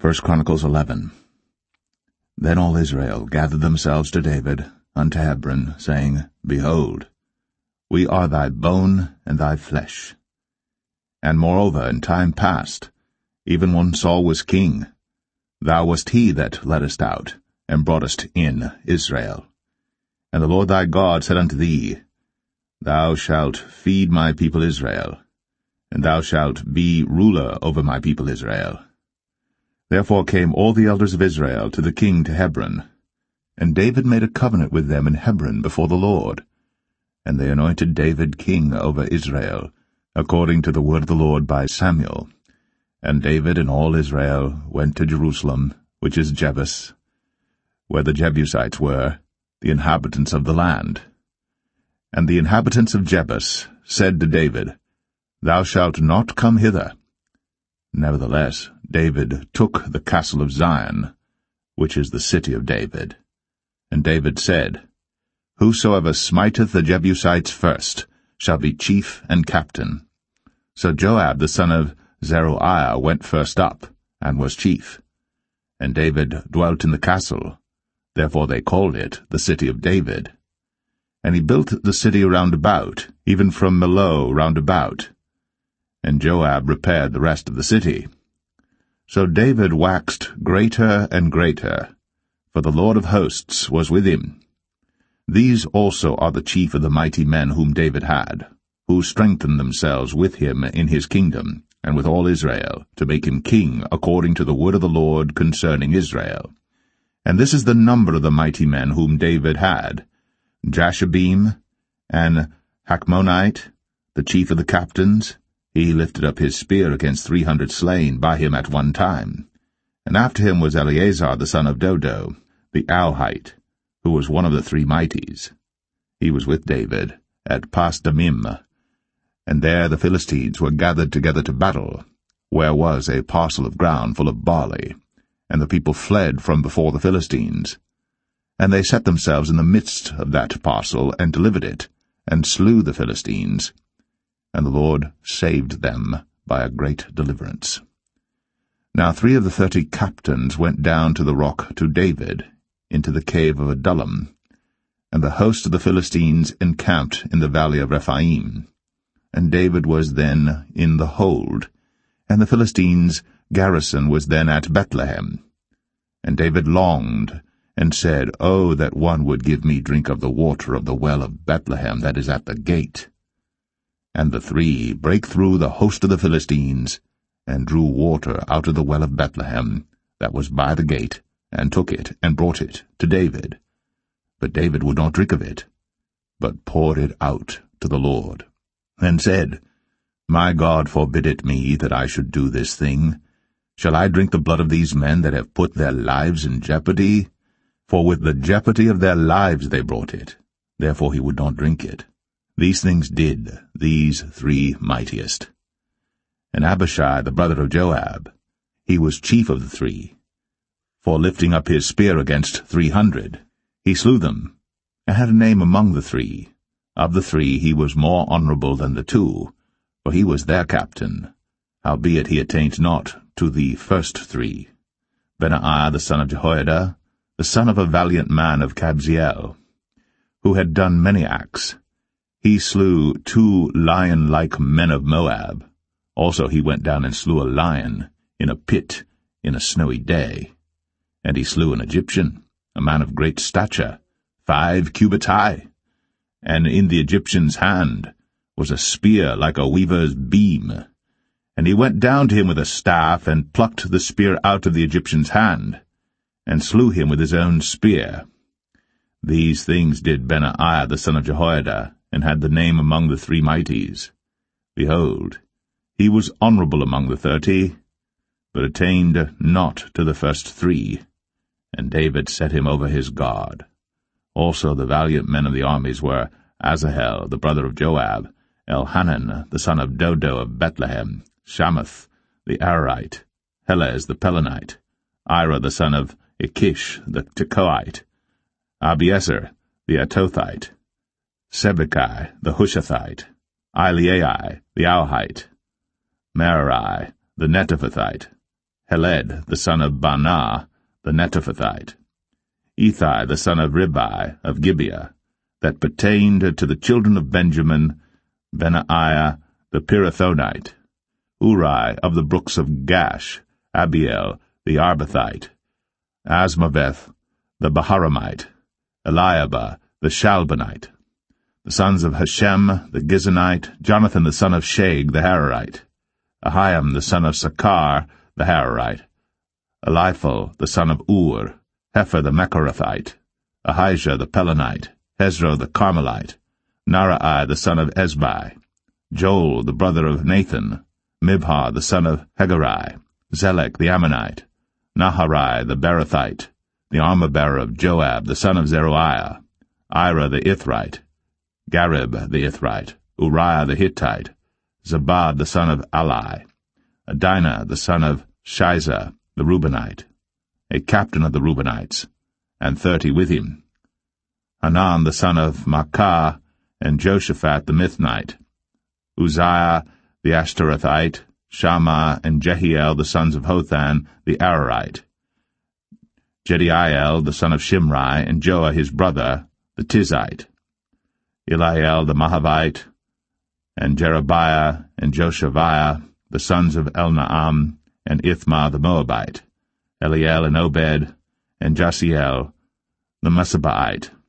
1 Chronicles 11. Then all Israel gathered themselves to David unto Hebron, saying, Behold, we are thy bone and thy flesh. And moreover, in time past, even when Saul was king, thou wast he that leddest out, and broughtest in Israel. And the Lord thy God said unto thee, Thou shalt feed my people Israel, and thou shalt be ruler over my people Israel. Therefore came all the elders of Israel to the king to Hebron, and David made a covenant with them in Hebron before the Lord. And they anointed David king over Israel, according to the word of the Lord by Samuel. And David and all Israel went to Jerusalem, which is Jebus, where the Jebusites were, the inhabitants of the land. And the inhabitants of Jebus said to David, Thou shalt not come hither. Nevertheless, David took the castle of Zion, which is the city of David. And David said, Whosoever smiteth the Jebusites first shall be chief and captain. So Joab the son of Zeruiah went first up, and was chief. And David dwelt in the castle, therefore they called it the city of David. And he built the city round about, even from Millo round about. And Joab repaired the rest of the city. So David waxed greater and greater, for the Lord of hosts was with him. These also are the chief of the mighty men whom David had, who strengthened themselves with him in his kingdom, and with all Israel, to make him king according to the word of the Lord concerning Israel. And this is the number of the mighty men whom David had: Jashabim, and Hachmonite, the chief of the captains. He lifted up his spear against 300 slain by him at one time. And after him was Eleazar the son of Dodo, the Auhite, who was one of the three mighties. He was with David at Pasdamim, and there the Philistines were gathered together to battle, where was a parcel of ground full of barley, and the people fled from before the Philistines. And they set themselves in the midst of that parcel, and delivered it, and slew the Philistines. And the Lord saved them by a great deliverance. Now 3 of the 30 captains went down to the rock to David, into the cave of Adullam, and the host of the Philistines encamped in the valley of Rephaim. And David was then in the hold, and the Philistines' garrison was then at Bethlehem. And David longed, and said, Oh, that one would give me drink of the water of the well of Bethlehem that is at the gate. And the 3 brake through the host of the Philistines, and drew water out of the well of Bethlehem that was by the gate, and took it, and brought it to David. But David would not drink of it, but poured it out to the Lord, and said, My God forbid it me that I should do this thing. Shall I drink the blood of these men that have put their lives in jeopardy? For with the jeopardy of their lives they brought it. Therefore he would not drink it. These things did these 3 mightiest. And Abishai the brother of Joab, he was chief of the 3. For lifting up his spear against 300, he slew them, and had a name among the 3. Of the 3 he was more honorable than the 2, for he was their captain. Howbeit he attained not to the first 3. Benaiah the son of Jehoiada, the son of a valiant man of Kabzeel, who had done many acts. He slew 2 lion-like men of Moab. Also he went down and slew a lion in a pit in a snowy day. And he slew an Egyptian, a man of great stature, 5 cubits high. And in the Egyptian's hand was a spear like a weaver's beam. And he went down to him with a staff, and plucked the spear out of the Egyptian's hand, and slew him with his own spear. These things did Benaiah the son of Jehoiada, and had the name among the 3 mighties. Behold, he was honorable among the 30, but attained not to the first 3, and David set him over his guard. Also the valiant men of the armies were Asahel the brother of Joab, Elhanan the son of Dodo of Bethlehem, Shamath the Ararite, Helez the Pelonite, Ira the son of Ikish the Tekoite, Abiezer the Atothite, Sibbecai the Hushathite, Eliai the Auhite, Merari the Netophathite, Heled, the son of Baanah, the Netophathite. Ethai, the son of Ribai, of Gibeah, that pertained to the children of Benjamin, Benaiah, the Pirathonite. Uri, of the brooks of Gash, Abiel, the Arbathite. Asmaveth, the Baharamite. Eliabah, the Shalbanite. The sons of Hashem, the Gizonite, Jonathan the son of Shag, the Hararite. Ahiam, the son of Sakar, the Hararite. Eliphal, the son of Ur, Hefer the Mecharathite. Ahijah the Pelonite, Hezro the Carmelite. Narai, the son of Ezbai. Joel, the brother of Nathan. Mibhar, the son of Hegarai. Zelek the Ammonite. Naharai, the Berathite. The armor-bearer of Joab, the son of Zeruiah. Ira the Ithrite. Garib the Ithrite. Uriah the Hittite. Zabad the son of Alai. Adinah the son of Shiza the Reubenite, a captain of the Reubenites, and 30 with him. Hanan the son of Maacah, and Joshaphat the Mithnite. Uzziah the Ashtarothite, Shammah and Jehiel the sons of Hothan the Ararite. Jediael the son of Shimri, and Joah his brother, the Tizite. Eliel the Mahavite, and Jerebiah and Joshaviah, the sons of Elnaam, and Ithmah the Moabite. Eliel and Obed, and Jasiel the Mesabaite.